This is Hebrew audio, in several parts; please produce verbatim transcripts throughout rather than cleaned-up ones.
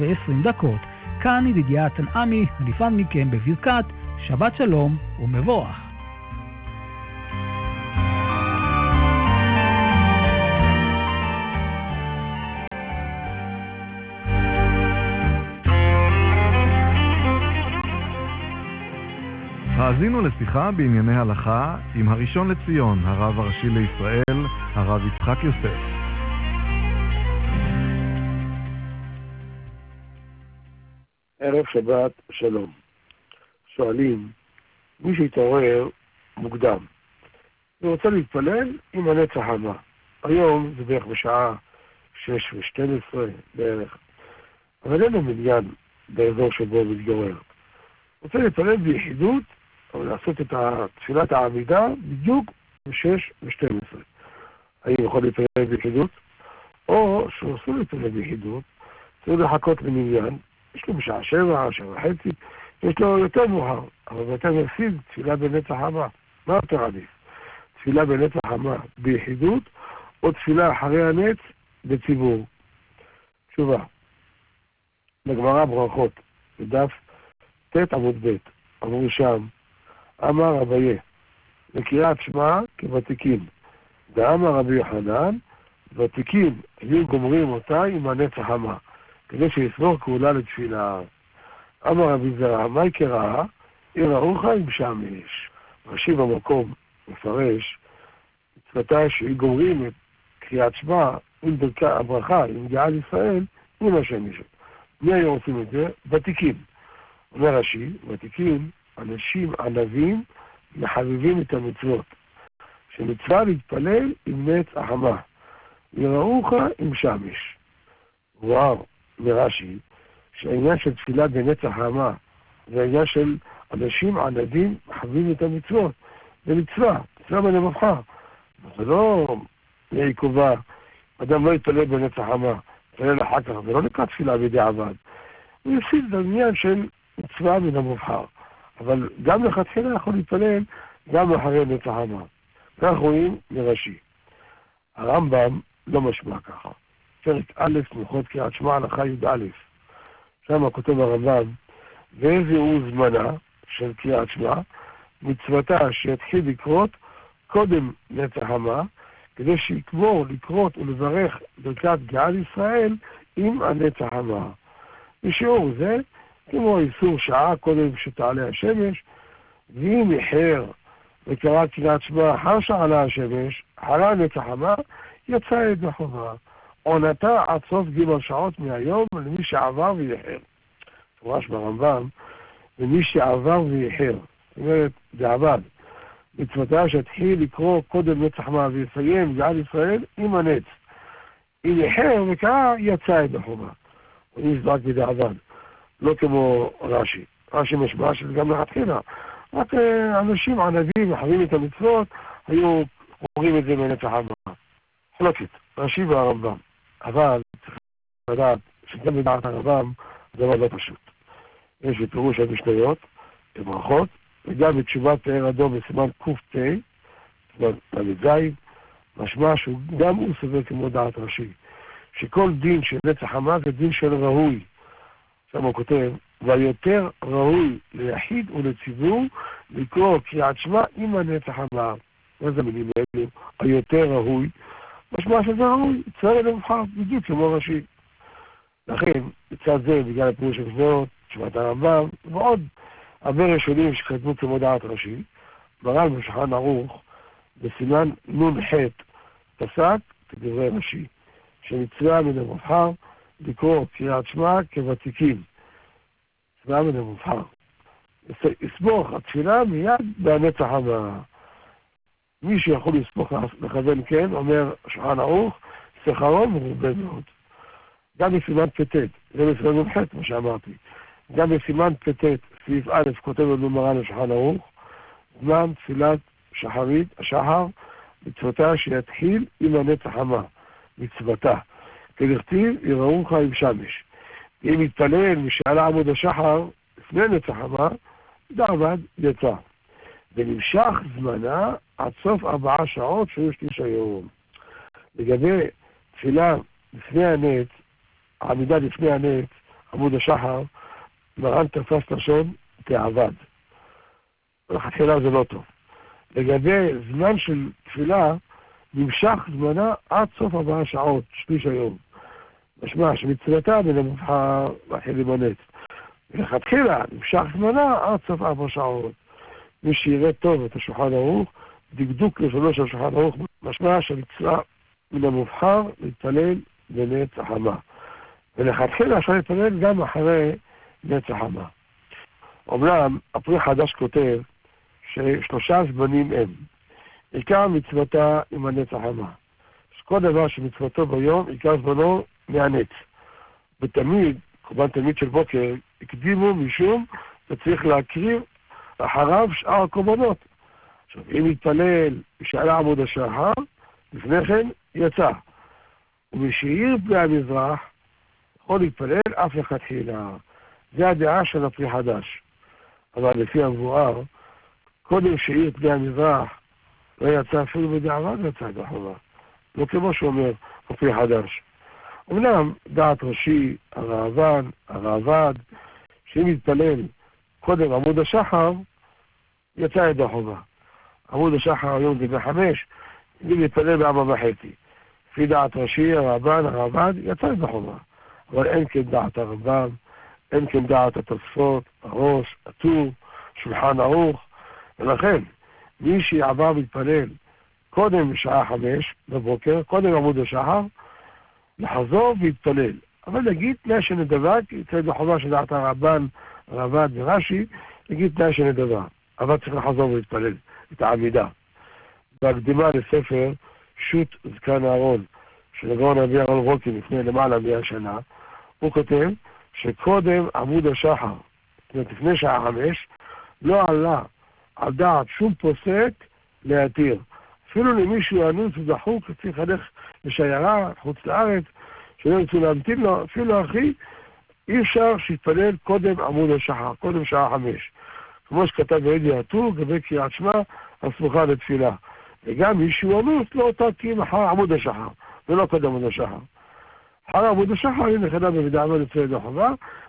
ועשרים דקות. כאן ידידיה תנעמי, הנפרד מכם בברכת שבת שלום ומבורך. האזינו לשיחה בענייני הלכה עם הראשון לציון, הרב הראשי לישראל, הרב יצחק יוסף. ערב שבת שלום. שואלים, מי שהתעורר מוקדם ורוצה להתפלל עם הנץ החמה. היום זה בערך בשעה שש ושתים עשרה בערך, אבל אין לו מניין באזור שבו הוא מתגורר. רוצה להתפלל ביחידות, אבל לעשות את תפילת העמידה בדיוק ב-שש ושתים עשרה. האם יכול להתפלל ביחידות? או שהוא עשו להתפלל ביחידות, צריך לחכות למניין, יש לו בשעה שבע, שבע וחצי, יש לו יותר מאוחר, אבל יותר מפסיד תפילה בנץ החמה. מה יותר עדיף? תפילה בנץ החמה ביחידות, או תפילה אחרי הנץ בציבור? תשובה. בגמרא ברכות, בדף ת' עמוד ב', אמרו שם, אמר רבייה, לקריאת שמע כוותיקין, ואמר רבי יוחנן, ותיקין היו גומרים אותה עם הנץ החמה, כדי שיסבור כעולה לתפילה. אמר רבי זרע, מה יקרה? עיר ארוחה עם שמש. רש"י במקום מפרש, מצוותה שהיו גומרים את קריאת שמע עם ברכת הברכה, עם גאל ישראל, עם השמש. מי היו עושים את זה? ותיקין. אומר רש"י, ותיקין, אנשים ענבים מחבבים את המצוות, שמצווה להתפלל עם נץ החמה, יראוך עם שמש. וואו, מרש"י, שהעניין של תפילה בנץ החמה, זה העניין של אנשים ענבים מחבבים את המצוות, זה מצווה, מצווה בלבבך. זה לא עיכובה, אדם לא יתפלל בנץ החמה, יתפלל אחר כך, זה לא נקרא תפילה בדיעבד. הוא יפסיד את העניין של מצווה מן המובחר, אבל גם לכתחילה יכול להתפלל גם אחרי נץ החמה. כך רואים מרש"י. הרמב"ם לא משמע ככה. פרק א' מלכות קריאת שמע הלכה י"א. שם כותב הרמב"ם, ואיזה הוא זמנה של קריאת שמע, מצוותה שיתחיל לקרות קודם נץ החמה, כדי שיקבור לקרות ולברך ברכת גאל ישראל עם הנץ החמה. בשיעור זה, כמו איסור שעה קודם שתעלה השמש, ואם איחר וקרא קריאת שמע אחר שעלה השמש, אחרי הנץ החמה, יצא ידי חובה. עונתה עד סוף ג' שעות מהיום למי שעבר ויחר. פורש ברמב"ם, למי שעבר ויחר. זאת אומרת, זה עבד. מצוותה שהתחיל לקרוא קודם נץ החמה ויסיים גאל ישראל עם הנץ. אם יחר וקרא, יצא ידי חובה. הוא נזרק ידי עבד. לא כמו רש"י. רש"י משמע שזה גם לכתחילה. רק אנשים ענבים מחבים את המצוות, היו קוראים את זה בנץ החמה. חלוקת, רש"י והרמב"ם. אבל צריך לדעת שגם בדעת הרמב"ם זה לא פשוט. יש בפירוש המשניות, בברכות, וגם בתשובת פאר אדום בסימן ק"ט, סימן ל"ז, משמע שהוא גם הוא סובר כמו דעת רש"י, שכל דין של נץ החמה זה דין של ראוי. שם הוא כותב, ויותר ראוי ליחיד ולציבור לקרוא קריאת שמע עם הנץ החמה. מה זה מילים האלה? היותר ראוי, משמע שזה ראוי, צריך למבחר בדיוק כמו רש"י. לכן, בצד זה, בגלל הפירוש המשניות, תשובת הרמב"ם, ועוד הרבה ראשונים שכתבו כמו דעת רש"י, מרן בשולחן ערוך, בסימן נ"ח, פסק כדברי רש"י, שמצווה מן המובחר לקרוא קריאת שמע כוותיקים. מצווה מן המובחר. יסמוך התפילה מיד בהנץ החמה. מי שיכול לסמוך לכוון כן, אומר שולחן ערוך, שכרו מרובה מאוד. גם בסימן פ"ט, זה בסימן נ"ח, מה שאמרתי. גם בסימן פ"ט, סעיף א', כותב לנו מרן לשולחן ערוך, זמן תפילת שחרית, השחר, מצוותה שיתחיל עם הנץ החמה, מצוותה. כדכתיב, יראוך עם שמש. אם יתפלל משעלה עמוד השחר, לפני נץ החמה, דעבד יצא. ונמשך זמנה עד סוף ארבעה שעות שהוא שליש היום. לגבי תפילה לפני הנץ, העמידה לפני הנץ, עמוד השחר, מרן תפס לשון תעבד. לכתחילה זה לא טוב. לגבי זמן של תפילה, נמשך זמנה עד סוף ארבעה שעות, שליש היום. משמע שמצוותה מן המובחר מתחיל להימנץ. לכתחילה נמשך זמנה עד סוף ארבע שעות. מי שיראה טוב את השולחן ערוך, דקדוק לשונו של השולחן ערוך, משמע שמצווה מן המובחר להתפלל בנץ החמה. ולכתחילה אפשר להתפלל גם אחרי נץ החמה. אומנם הפרי חדש כותב ששלושה זמנים הם. עיקר מצוותה עם הנץ החמה. כל דבר שמצוותו ביום, עיקר זמנו מהנץ. ותמיד, קורבן תמיד של בוקר, הקדימו משום וצריך להקריב אחריו שאר הקורבנות. עכשיו, אם יתפלל בשעלה עמוד השחר, לפני כן יצא. ומשאיר פני המזרח, יכול להתפלל אף לכתחילה. זה הדעה של הפרי חדש. אבל לפי המבואר, קודם שאיר פני המזרח, לא יצא אפילו בדיעבד יצא את החובה. לא כמו שאומר הפרי חדש. אמנם דעת ראשי, הרעבן, הרעבד, שאם יתפלל קודם עמוד השחר, יצא את החובה. עמוד השחר היום זה בחמש, אם יתפלל בארבע וחצי. לפי דעת ראשי, הרעבן, הרעבד, יצא את החובה. אבל אין כן דעת הרמב"ם, אין כן דעת התוספות, הראש, הטור, שולחן ערוך, ולכן מי שעבר מתפלל קודם שעה חמש בבוקר, קודם עמוד השחר, לחזור והתפלל. אבל נגיד תנאי שנדבק, יצא בחובה של דעת הרמב"ן, הרעבד ורש"י, נגיד תנאי שנדבק. אבל צריך לחזור ולהתפלל את העמידה. בהקדימה לספר שו"ת זקן אהרון, של הגאון רבי אהרון רוקי לפני למעלה מאה שנה, הוא כותב שקודם עמוד השחר, לפני שעה חמש, לא עלה על דעת שום פוסק להתיר. אפילו למישהו אנוס ודחוק, צריך ללך לשיירה, חוץ לארץ, שלא ירצו להמתין לו, אפילו אחי, אי אפשר שיתפלל קודם עמוד השחר, קודם שעה חמש. כמו שכתב בידי הטור, גבי קריאת שמע, הסמוכה לתפילה. וגם מישהו אנוס לא אותה כי אחר עמוד השחר, ולא קודם עמוד השחר. אחר עמוד השחר היא נכנה במידעמה לצוות החובה,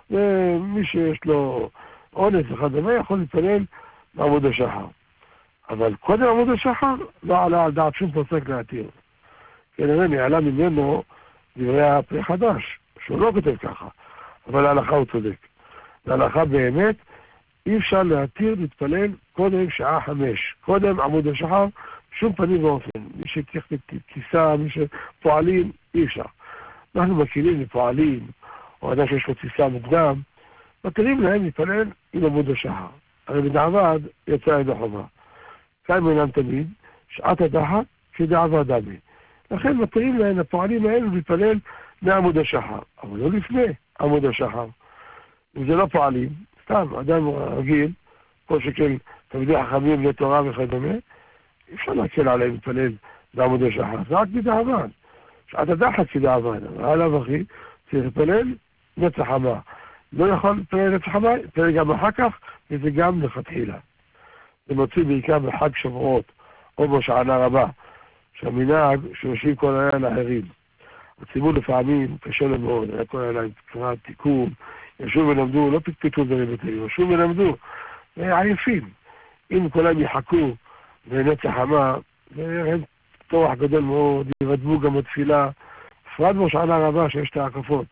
ומי שיש לו אונס וכדומה יכול להתפלל בעמוד השחר. אבל קודם עמוד השחר לא עלה על דעת שום פוסק להתיר. כנראה נעלה ממנו דברי הפרי חדש, שהוא לא כותב ככה, אבל להלכה הוא צודק. להלכה באמת אי אפשר להתיר להתפלל קודם שעה חמש, קודם עמוד השחר, שום פנים ואופן. מי שצריך טיסה, מי שפועלים, אי אפשר. אנחנו מכירים לפועלים, או אדם שיש לו טיסה מוקדם, מתירים להם להתפלל עם עמוד השחר. הרי בדעבד יצא ידי חובה. כאן מינם תמיד, שעת הדחת כדעבד דמי. לכן מתירים להם הפועלים האלו להתפלל מעמוד השחר, אבל לא לפני עמוד השחר. אם זה לא פועלים, סתם, אדם רגיל, כל שכן תלמידי חכמים לתורה וכדומה, אי אפשר להקל עליהם להתפלל בעמוד השחר, זה רק בדעבד. שעת הדחת כדעבד, אבל עליו אחי, צריך להתפלל נצח חמה. לא יכול להתפלל נצח חמה, להתפלל גם אחר כך, וזה גם לכתחילה. זה מוציא בעיקר בחג שבועות, או בשענה רבה, שהמנהג שיושבים כל הלילה לאחרים. הציבור לפעמים קשה לו מאוד, היה כל הלילה קראת תיקון, ישוב ולמדו, לא פטפטו דברים בתאים, ישוב ולמדו, עייפים. אם כולם יחכו בנצח חמה, זה יראה טורח גדול מאוד, ירדמו גם בתפילה, בפרט בשענה רבה שיש את ההקפות.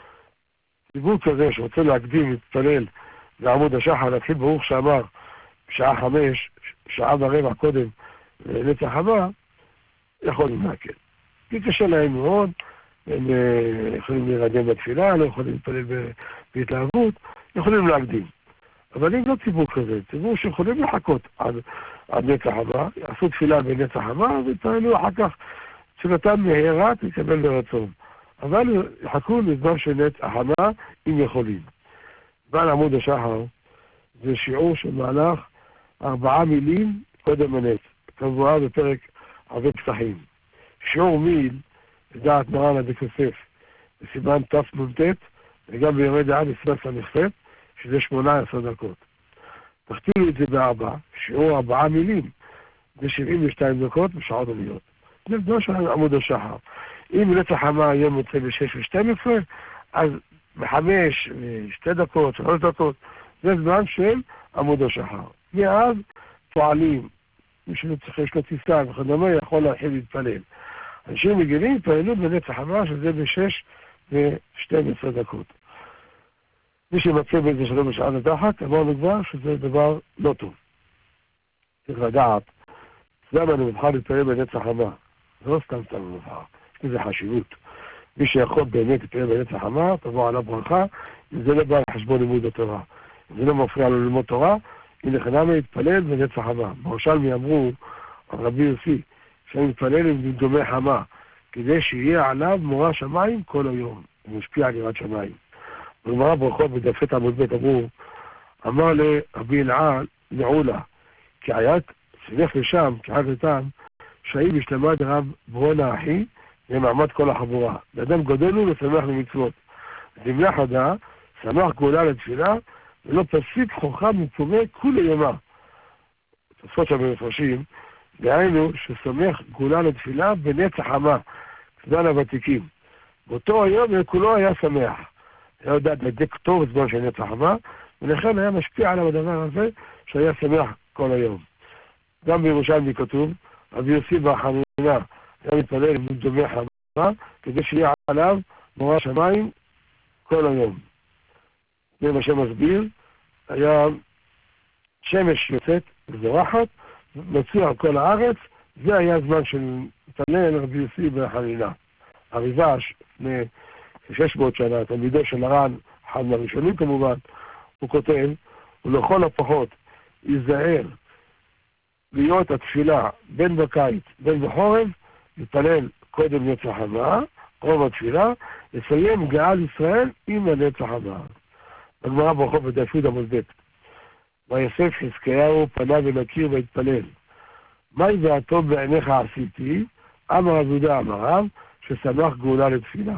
ציבור כזה שרוצה להקדים, להתפלל לעמוד השחר, להתחיל ברוך שאמר, בשעה חמש, שעה ורבע קודם נצח חמה, יכולים להקל. כי קשה להם מאוד, הם יכולים להירדם בתפילה, לא יכולים להתפלל בהתלהבות, יכולים להקדים. אבל אם לא ציבור כזה, ציבור שיכולים לחכות עד, עד נצח חמה, יעשו תפילה בנצח חמה, ויתפללו אחר כך תפילתם מהירה, תקבל לרצון. אבל יחכו לזמן של נצח חמה, אם יכולים. בעל עמוד השחר, זה שיעור של מהלך ארבעה מילים קודם הנץ, כמבואר בפרק ערבי פסחים. שיעור מיל, לדעת מרן עד כוסף, בסימן תנ"ט, וגם בימי דעה בסימן ס"ח, שזה שמונה עשרה דקות. תכפילו את זה בארבע, שיעור ארבעה מילים, זה שבעים ושתיים דקות בשעות עליות. זה דבר של עמוד השחר. אם נצח חמה היום יוצא ב-שש ושתים עשרה, אז בחמש, שתי דקות, שלוש דקות, זה זמן של עמוד השחר. מאז פועלים, מי שצריך יש לו טיסה וכדומה יכול להתחיל להתפלל. אנשים רגילים התפללו בנץ החמה, שזה בשש ושתים עשרה דקות. מי שמצא בזה שלא בשעה לדחת, אמרנו כבר שזה דבר לא טוב. צריך לדעת, למה אני מבחר להתפלל בנץ החמה? זה לא סתם סתם מבחר, יש לזה חשיבות. מי שיכול באמת להתפלל בנץ החמה, תבוא עליו ברכה, אם זה לא בא לחשבון לימוד התורה. אם זה לא מפריע לו ללמוד תורה, הנה חנם להתפלל בנץ החמה. בירושלמי אמרו, רבי יוסי, שאני מתפלל עם דמדומי חמה, כדי שיהיה עליו מורא שמיים כל היום. הוא משפיע על יראת שמיים. בגמרא ברכות בדף עמוד ב' אמרו, אמר לרבי אלעל נעולה, כי עיית שילך לשם, כעד איתם, שהיא בשלמה דרב ברונה אחי, למעמד כל החבורה. לאדם גודל הוא ושמח למצוות. דמלה חדה, שמח גאולה לתפילה, ולא פסיק חוכם מצווה כולי ימה. תוספות שם במפרשים, דהיינו ששמח גאולה לתפילה בנץ החמה, זמן הוותיקים. באותו היום כולו היה שמח. היה יודע לדק טוב זמן של נץ החמה, ולכן היה משפיע עליו הדבר הזה, שהיה שמח כל היום. גם בירושלמי כתוב, רבי יוסי בחנינה היה מתפלל עם דמי חמה, כדי שיהיה עליו מורא שמיים כל היום. זה מה שמסביר, היה שמש יוצאת וזורחת, מצוי על כל הארץ, זה היה זמן של מתפלל רבי יוסי בחנינה. הריבש, לפני שש מאות שנה, תלמידו של הר"ן, אחד מהראשונים כמובן, הוא כותב, ולכל הפחות ייזהר להיות התפילה בין בקיץ, בין בחורף, להתפלל קודם נץ החמה, רוב התפילה, לסיים גאל ישראל עם הנץ החמה. בגמרא ברכות בדף י' עמוד ב'. ויוסף חזקיהו פנה ונכיר והתפלל. מהי דעתו בעיניך עשיתי? אמר רב יהודה אמר רב, ששמח גאולה לתפילה.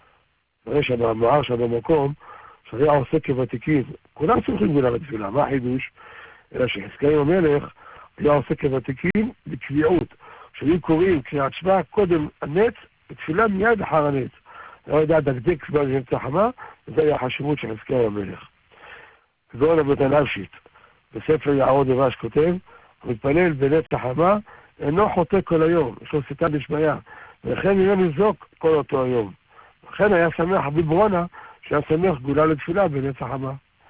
יש שם המאמר שם במקום, שהיה עושה כוותיקים, כולם שמחים גאולה לתפילה, מה החידוש? אלא שחזקיהו המלך היה עושה כוותיקים בקביעות. כשהיו קוראים קריאת שמע קודם הנץ, בתפילה מיד אחר הנץ. לא יודע דקדק זמן נץ החמה, וזה היה החשיבות של חזקיהו המלך. גאון הבית-הנפשית, בספר יערות דבש כותב, המתפלל בנץ החמה, אינו חוטא כל היום, יש לו סיטה דשמיא, ולכן יהיה ניזוק כל אותו היום. לכן היה שמח רבי ברונה, שהיה שמח גאולה לתפילה בנץ החמה.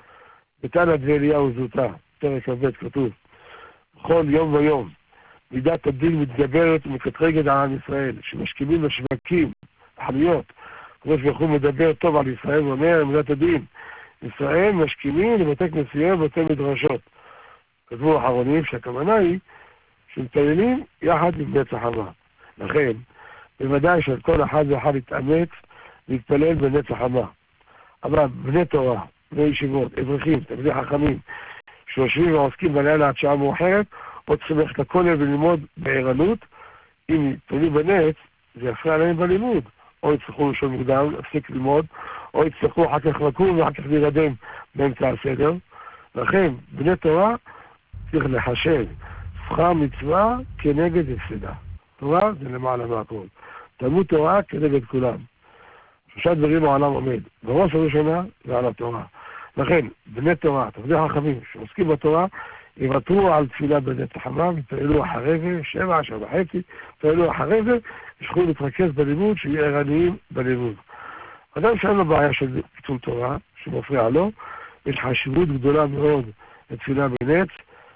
בתנא דאליהו זוטא, פרק ב' כתוב, בכל יום ויום, מידת הדין מתגברת ומקטרגת על עם ישראל, שמשכימים לשווקים, חנויות, כמו שבכל מדבר טוב על ישראל, ואומר, מידת הדין, ישראל משכימים לבתי כנסיות ובתי מדרשות. כתבו האחרונים שהכוונה היא שמתפללים יחד עם נץ החמה. לכן, בוודאי שעל כל אחד ואחד יתאמץ להתפלל בנץ החמה. אבל בני תורה, בני ישיבות, אברכים, תלמידי חכמים, שיושבים ועוסקים בלילה עד שעה מאוחרת, או צריכים ללכת לכולל וללמוד בערנות, אם יתפללים בנץ, זה יפריע להם בלימוד. או יצטרכו לישון מוקדם, להפסיק ללמוד, או יצטרכו אחר כך לקום ואחר כך להירדם באמצע הסדר. לכן, בני תורה צריך לחשב שכר מצווה כנגד הפסדה. תורה זה למעלה מהכל. תלמוד תורה כנגד כולם. שלושה דברים העולם עומד. בראש הראשונה זה על התורה. לכן, בני תורה, תלמידי חכמים שעוסקים בתורה, יוותרו על תפילה בנץ החמה, יתפללו אחרי זה, שבע, שבע וחצי, יתפללו אחרי זה, ישכו להתרכז בלימוד, שיהיה ערניים בלימוד. אדם שאין לו בעיה של פיצול תורה, שמפריע לו, יש חשיבות גדולה מאוד לתפילה בנץ,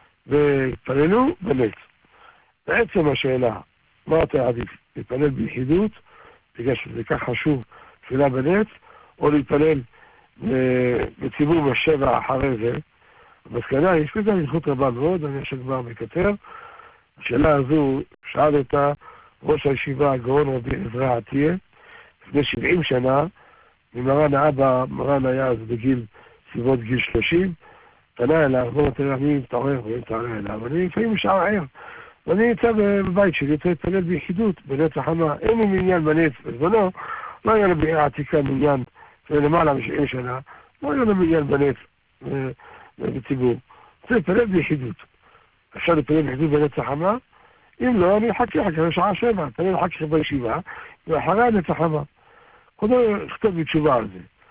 ויתפללו בנץ. בעצם השאלה, מה אתה עדיף? להתפלל ביחידות, בגלל שזה כך חשוב תפילה בנץ, או להתפלל בציבור בשבע אחרי זה. המסקנה, יש בזה מלכות רבה מאוד, אני חושב כבר מקצר. השאלה הזו, שאל אותה ראש הישיבה הגאון רבי עזרא עטיה, לפני שבעים שנה, ממרן האבא, מרן היה אז בגיל, סביבות גיל שלושים, פנה אליו, בוא תראה, אני מתעורר, ואני מתעורר אליו, ואני לפעמים משער, ואני נמצא בבית שלי, רוצה להתפלל ביחידות, בנץ החמה, אין לי מניין בנץ, בזמנו, לא היה לו בעיר עתיקה מניין, למעלה משבעים שנה, לא היה לו מניין בנץ, בציבור. רוצה להתפלל ביחידות. אפשר להתפלל ביחידות בנץ החמה, אם לא, אני אחכה אחר כך שעה שבע, להתפלל אחר כך בישיבה, ואחריה נץ החמה. קודם לכתוב בתשובה על זה.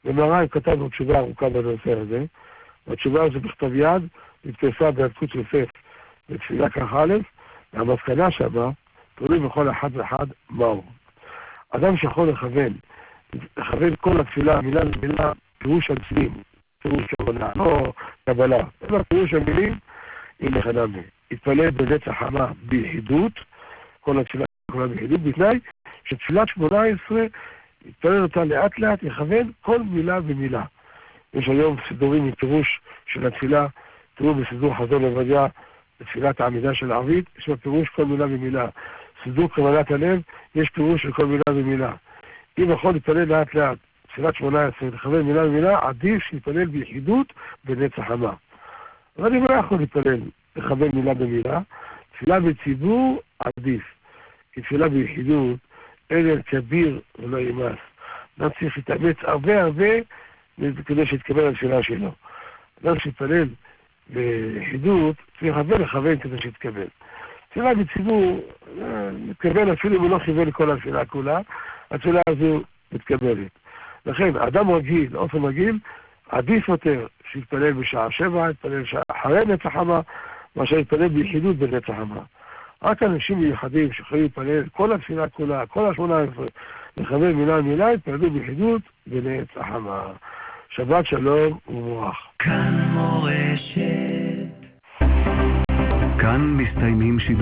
במהר"ל כתבנו תשובה ארוכה בנושא הזה, והתשובה הזו בכתב יד, נתפסה בהדקות יוסף בתפילה כך א', והמסקנה שבה, תלוי בכל אחד ואחד מהו. אדם שיכול לכוון, לכוון כל התפילה, מילה למילה, פירוש המילים, פירוש הבנה, לא קבלה, אלא פירוש המילים, הנה חנמי. התפלל בנצח חמה ביחידות, כל התפילה כולה ביחידות, בתנאי שתפילת שמונה עשרה, התפלל אותה לאט לאט, יכוון כל מילה ומילה. יש היום סידורים מפירוש של התפילה, תראו בסידור חזון עובדיה, בתפילת העמידה של הערבית, יש בה פירוש כל מילה ומילה. סידור קבלת הלב, יש פירוש של כל מילה ומילה. אם יכול להתפלל לאט לאט, תפילת שמונה עשרה, לכוון מילה ומילה, עדיף שיתפלל ביחידות בנצח חמה. אבל אם לא יכול להתפלל לכוון מילה במילה, תפילה בציבור עדיף. כי תפילה ביחידות, אין כביר ולא ימאס. אדם צריך להתאמץ הרבה הרבה כדי שיתקבל התפילה שלו. אדם שיתפלל ביחידות, צריך הרבה לכוון כדי שיתקבל. תפילה בציבור מתקבל אפילו אם הוא לא כיוון לכל התפילה כולה, התפילה הזו מתקבלת. לכן, אדם רגיל, אופן רגיל, עדיף יותר שיתפלל בשעה שבע, יתפלל שעה אחרי נצח חמה, מאשר יתפלל ביחידות בנצח חמה. רק אנשים מיוחדים שיכולים להתפלל כל התפילה כולה, כל השמונה עשרה, לכוון מילה מילה, יתפללו ביחידות בנצח חמה. שבת שלום ומבורך. כאן מורשת. כאן מסתיימים שידורים.